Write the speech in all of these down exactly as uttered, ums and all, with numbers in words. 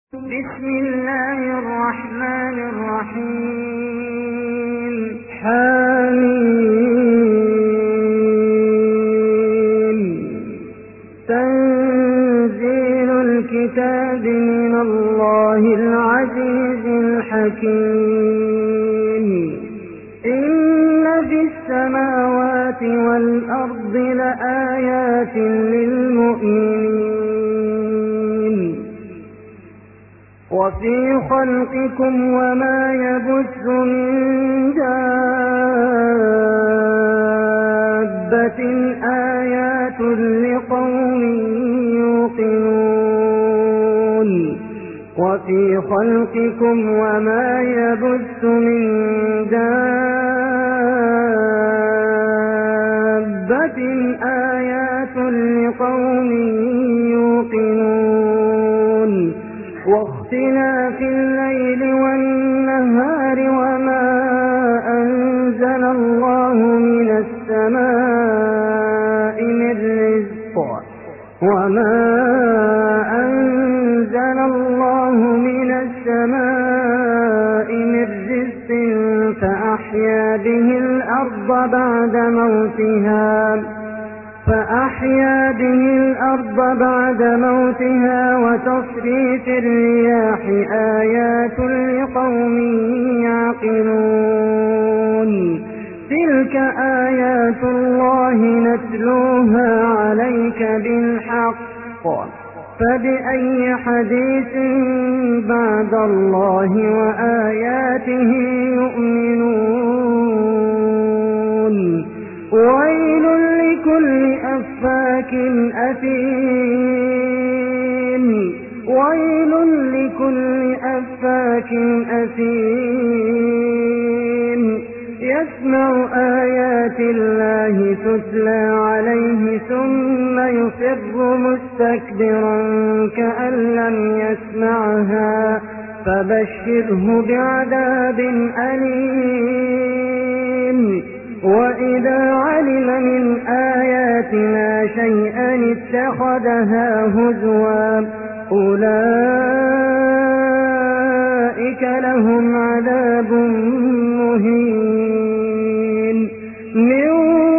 بسم الله الرحمن الرحيم. حميم. تنزيل الكتاب من الله العزيز الحكيم. إن في السماوات والأرض لآيات للمؤمنين وفي خلقكم وما يبث من دابة آيات لقوم يوقنون وفي خلقكم وما يبث من دابة آيات لقوم يوقنون واختلاف الليل والنهار وما أنزل الله من السماء من رزق وما أنزل الله من السماء من رزق فأحيا به الأرض بعد موتها فأحيا به الأرض بعد موتها وتصريف الرياح آيات لقوم يعقلون تلك آيات الله نتلوها عليك بالحق فبأي حديث بعد الله وآياته يؤمنون. ويل لكل أفاك أثيم ويل لكل أفاك أثيم يسمع آيات الله تتلى عليه ثم يصر مستكبرا كأن لم يسمعها فبشره بعذاب أليم. وإذا علم من آياتنا شيئا اتخذها هزوا أولئك لهم عذاب مهين من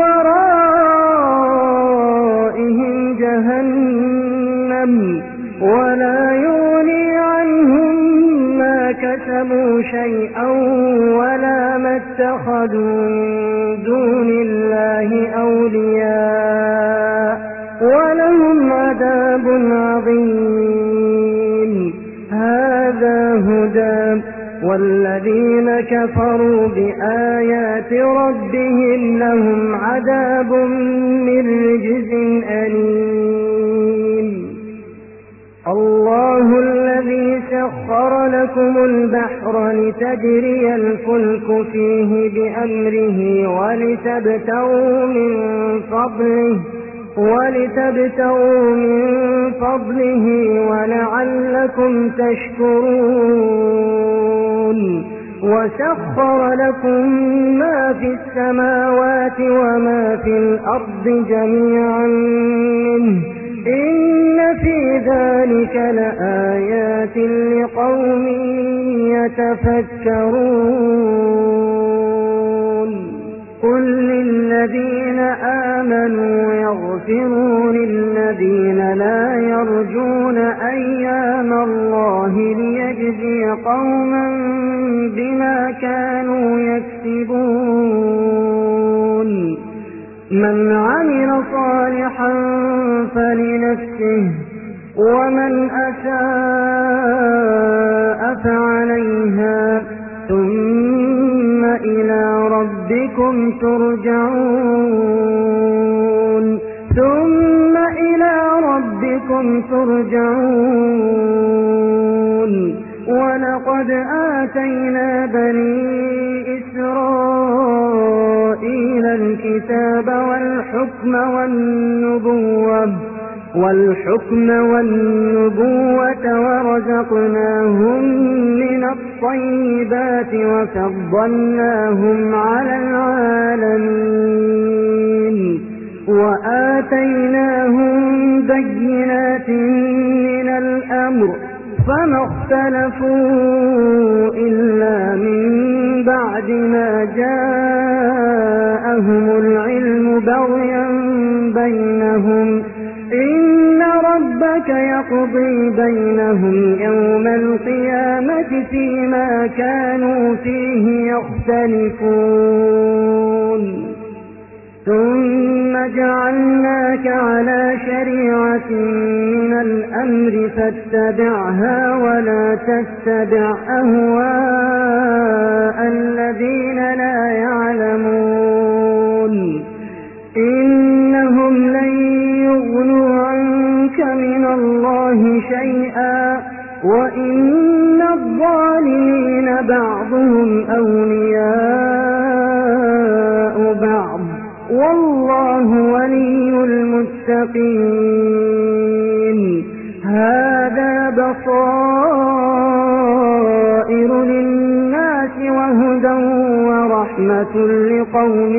ورائهم جهنم ولا يغني عنهم ما كسبوا شيئا ولا ما اتخذوا من دون الله أولياء ولهم عذاب عظيم. هذا هدى والذين كفروا بآيات ربهم لهم عذاب من رجز أليم. الله الذي سخر لكم البحر لتجري الفلك فيه بأمره ولتبتغوا من فضله ولتبتغوا من فضله ولعلكم تشكرون. وسخر لكم ما في السماوات وما في الأرض جميعا منه إن في ذلك لآيات لقوم يتفكرون. قل للذين آمنوا يغفروا للذين لا يرجون أيام الله ليجزي قوما بما كانوا يكسبون. من عمل صالحا فلنفسه ومن أساء فعليها ثم إلى ربكم ترجعون ثم إلى ربكم ترجعون. ولقد آتينا بني إسرائيل الكتاب والحكم والنبوة والحكم والنبوة ورزقناهم من الطيبات وفضلناهم على العالمين وآتيناهم بينات من الأمر فما اختلفوا إلا من بعد ما جاءهم العلم بغيا بينهم إن ربك يقضي بينهم يوم القيامة فيما كانوا فيه يختلفون ثم جعلناك على شريعة من الأمر فاتبعها ولا تتبع أهواء الذين لا يعلمون إنهم لن يغنوا عنك من الله شيئا وإن الظالمين بعضهم أولياء بعض والله ولي المتقين هذا بصائر للناس وهدى ورحمة لقوم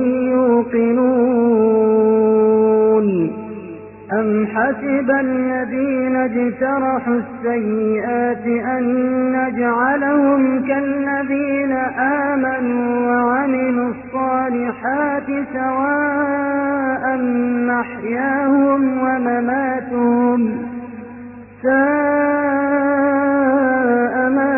يوقنون أم حسب الذين اجترحوا السيئات أن نجعلهم كالذين آمنوا وعملوا الصالحات سواء محياهم ومماتهم ساء ما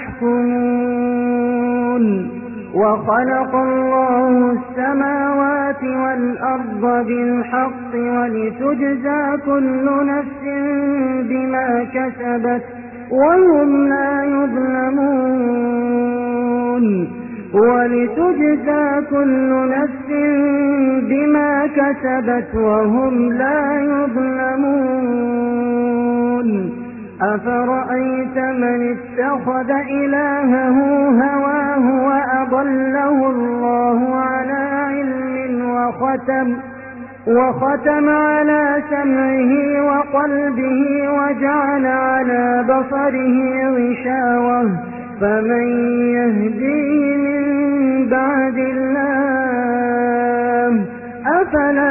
يحكمون وخلق الله السماوات والأرض بالحق ولتجزى كل نفس بما كسبت وهم لا يظلمون ولتجزى كل نفس بما كسبت وهم لا يظلمون أفرأيت من اتخذ إلهه هواه وأضله الله على علم وختم وختم على سمعه وقلبه وجعل على بصره غشاوة فمن يهديه من بعد الله أفلا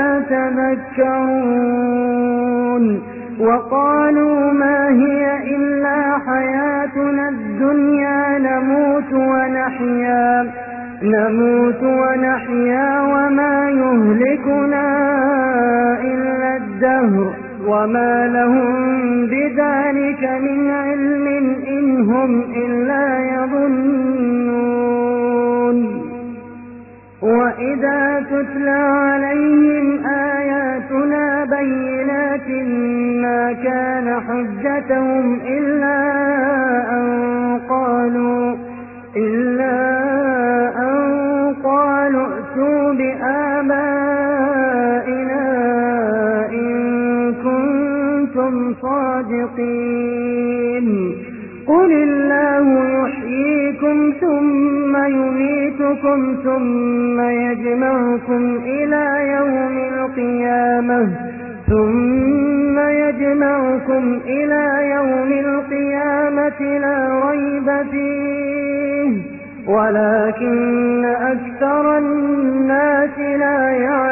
تذكرون وقالوا ما هي إلا حياتنا الدنيا نموت ونحيا نموت ونحيا وما يهلكنا إلا الدهر وما لهم بذلك من علم إن هم إلا يظنون وإذا تتلى عليهم آياتنا بينات ما كان حجتهم إلا أن قالوا إلا أن قالوا ائتوا بآبائنا إن كنتم صادقين قل الله يحييكم ثم يميتكم ثم يجمعكم إلى يوم القيامة ثم يجمعكم إلى يوم القيامة لا ريب فيه ولكن أكثر الناس لا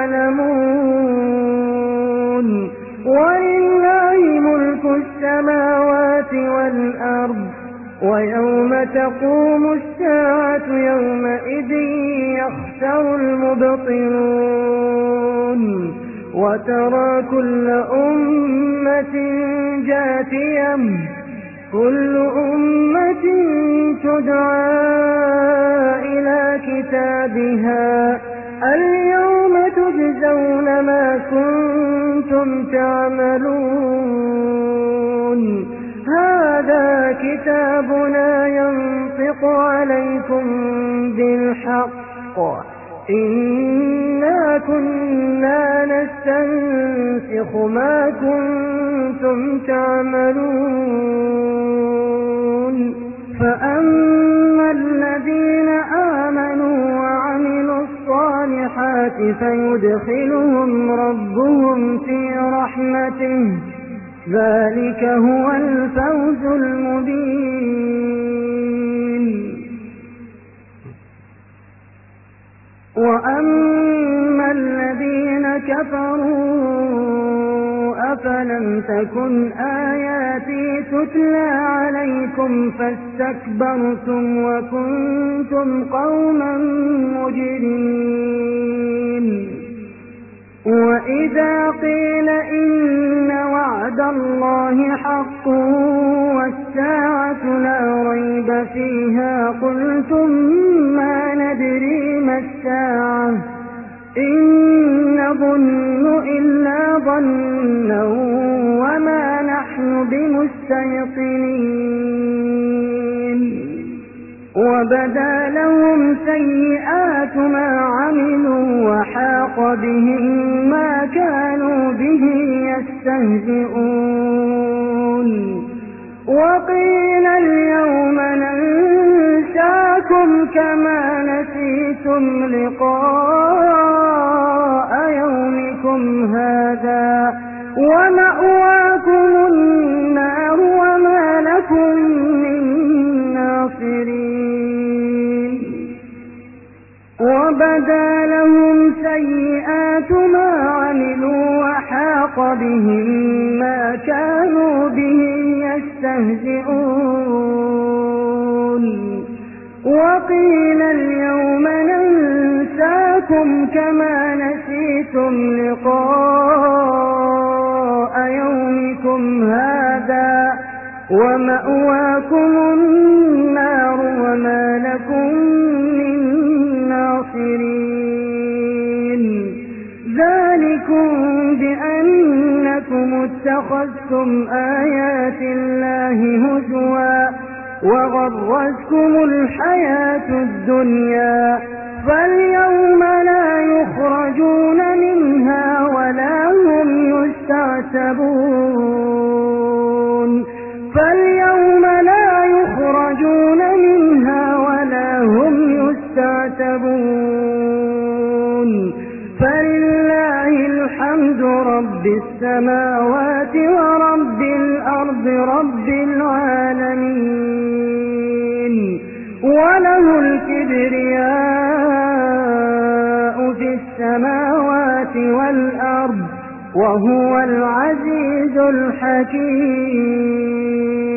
يعلمون ولله ملك السماوات والأرض ويوم تقوم الساعة يومئذ يخسر المبطلون وترى كل أمة جاثية كل أمة تدعى إلى كتابها اليوم تجزون ما كنتم تعملون هذا كتابنا ينطق عليكم بالحق إنا كنا نستنسخ ما كنتم تعملون فأما الذين آمنوا وعملوا الصالحات فيدخلهم ربهم في رحمته ذلك هو الفوز المبين وأما الذين كفروا أفلم لم تكن آياتي تتلى عليكم فاستكبرتم وكنتم قوما مجرمين وإذا قيل إن وعد الله حق والساعة لا ريب فيها قلتم ما ندري ما الساعة إن نظن إلا ظنا وما نحن بمستيقنين وبدا لهم سيئات ما عملوا وحاق بهم ما كانوا به يستهزئون وقيل اليوم ننساكم كما نسيتم لقاء يومكم هذا ومأواكم النار وما لكم من ناصرين وبدا لهم سيئات ما عملوا وحاق بهم ما كانوا به يستهزئون وقيل اليوم ننساكم كما نسيتم لقاء يومكم هذا ومأواكم النار وما لكم من ناصرين ذلكم بأنكم اتخذتم آيات الله هزوا وغرتكم الحياة الدنيا فاليوم لا يخرجون منها ولا هم يستعتبون فاليوم لا يخرجون منها ولا هم يستعتبون فلله الحمد رب السماوات ورب الأرض رب العالمين وله الكبرياء في السماوات والأرض وهو العزيز الحكيم